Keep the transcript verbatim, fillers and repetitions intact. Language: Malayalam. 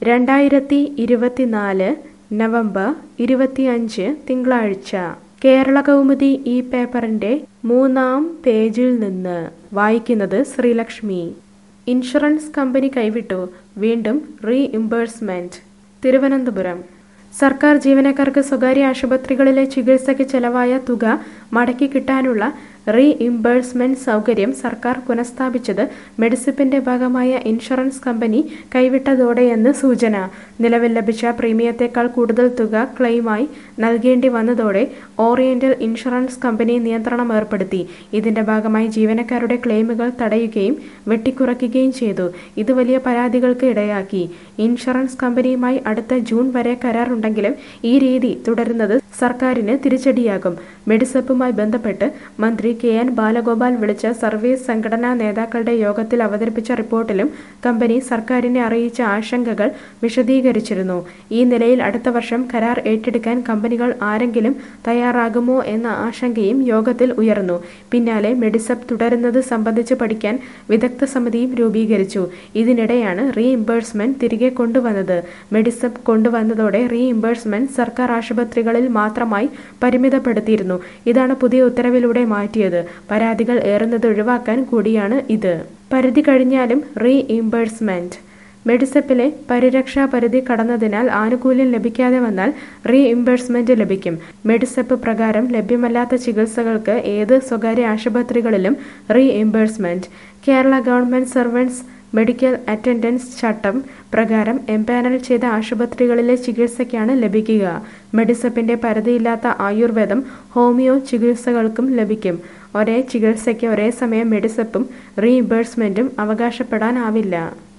രണ്ടായിരത്തി ഇരുപത്തിനാല് നവംബർ ഇരുപത്തിയഞ്ച് തിങ്കളാഴ്ച കേരള കൗമുദി ഈ പേപ്പറിന്റെ മൂന്നാം പേജിൽ നിന്ന് വായിക്കുന്നത് ശ്രീലക്ഷ്മി. ഇൻഷുറൻസ് കമ്പനി കൈവിട്ടു, വീണ്ടും റീഇംബേഴ്സ്മെന്റ്. തിരുവനന്തപുരം സർക്കാർ ജീവനക്കാർക്ക് സ്വകാര്യ ആശുപത്രികളിലെ ചികിത്സയ്ക്ക് ചെലവായ തുക മടക്കി കിട്ടാനുള്ള റീഇംബേഴ്സ്മെന്റ് സൗകര്യം സർക്കാർ പുനഃസ്ഥാപിച്ചത് മെഡിസിപ്പിന്റെ ഭാഗമായ ഇൻഷുറൻസ് കമ്പനി കൈവിട്ടതോടെയെന്ന് സൂചന. നിലവിൽ ലഭിച്ച പ്രീമിയത്തേക്കാൾ കൂടുതൽ തുക ക്ലെയിമായി നൽകേണ്ടി വന്നതോടെ ഓറിയന്റൽ ഇൻഷുറൻസ് കമ്പനി നിയന്ത്രണം ഏർപ്പെടുത്തി. ഇതിന്റെ ഭാഗമായി ജീവനക്കാരുടെ ക്ലെയിമുകൾ തടയുകയും വെട്ടിക്കുറയ്ക്കുകയും ചെയ്തു. ഇത് വലിയ പരാതികൾക്ക് ഇടയാക്കി. ഇൻഷുറൻസ് കമ്പനിയുമായി അടുത്ത ജൂൺ വരെ കരാറുണ്ടെങ്കിലും ഈ രീതി തുടരുന്നത് സർക്കാരിന് തിരിച്ചടിയാകും. മെഡിസപ്പുമായി ബന്ധപ്പെട്ട് മന്ത്രി കെ എൻ ബാലഗോപാൽ വിളിച്ച സർവീസ് സംഘടനാ നേതാക്കളുടെ യോഗത്തിൽ അവതരിപ്പിച്ച റിപ്പോർട്ടിലും കമ്പനി സർക്കാരിനെ അറിയിച്ച ആശങ്കകൾ വിശദീകരിച്ചിരുന്നു. ഈ നിലയിൽ അടുത്ത വർഷം കരാർ ഏറ്റെടുക്കാൻ കമ്പനികൾ ആരെങ്കിലും തയ്യാറാകുമോ എന്ന ആശങ്കയും യോഗത്തിൽ ഉയർന്നു. പിന്നാലെ മെഡിസപ്പ് തുടരുന്നത് സംബന്ധിച്ച് പഠിക്കാൻ വിദഗ്ധ സമിതിയും രൂപീകരിച്ചു. ഇതിനിടെയാണ് റീഇംബേഴ്സ്മെന്റ് തിരികെ കൊണ്ടുവന്നത്. മെഡിസപ്പ് കൊണ്ടുവന്നതോടെ റീഇംബേഴ്സ്മെന്റ് സർക്കാർ ആശുപത്രികളിൽ മാത്രമായി പരിമിതപ്പെടുത്തിയിരുന്നു. ഇതാണ് പുതിയ ഉത്തരവിലൂടെ മാറ്റിയത്. പരാതികൾ ഏറുന്നത് ഒഴിവാക്കാൻ കൂടിയാണ് ഇത്. പരിധി കഴിഞ്ഞാലും റീഇംബേഴ്സ്മെന്റ്. മെഡിസപ്പിലെ പരിരക്ഷാ പരിധി കടന്നതിനാൽ ആനുകൂല്യം ലഭിക്കാതെ വന്നാൽ റീഇംബേഴ്സ്മെന്റ് ലഭിക്കും. മെഡിസപ്പ് പ്രകാരം ലഭ്യമല്ലാത്ത ചികിത്സകൾക്ക് ഏത് സ്വകാര്യ ആശുപത്രികളിലും reimbursement. Kerala government servants medical attendance ചട്ടം പ്രകാരം എംപാനൽ ചെയ്ത ആശുപത്രികളിലെ ചികിത്സയ്ക്കാണ് ലഭിക്കുക. മെഡിസപ്പിന്റെ പരിധിയില്ലാത്ത ആയുർവേദം, ഹോമിയോ ചികിത്സകൾക്കും ലഭിക്കും. ഒരേ ചികിത്സയ്ക്ക് ഒരേ സമയം മെഡിസപ്പും റീഇംബേഴ്സ്മെന്റും അവകാശപ്പെടാനാവില്ല.